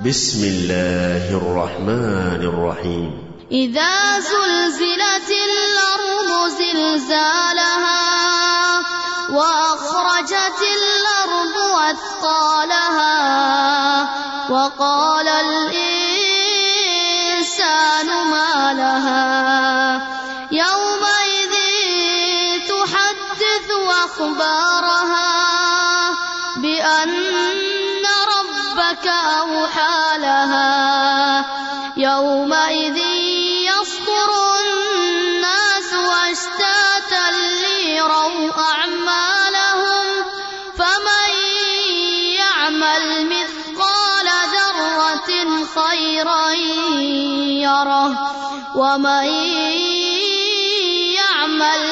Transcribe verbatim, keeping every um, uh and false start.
बिस्मिल्लाहिर रहमानिर रहीम। इज़ा ज़ुल्ज़िलतिल अर्ज़ु ज़िल्ज़ालहा व अख़रजतिल अर्ज़ु अथक़ालहा व क़ालल इंसानु मा लहा यौमइज़िन तुहद्दिथु अख़बारहा बिअन्न रब्बक अवहा लहा यौमइज़िन यस्दुरु अन्नासु अश्तातन लियरौ अअमालहुम फमन यअमल मिथक़ाल ज़र्रतिन खैरन यरह वमन यअमल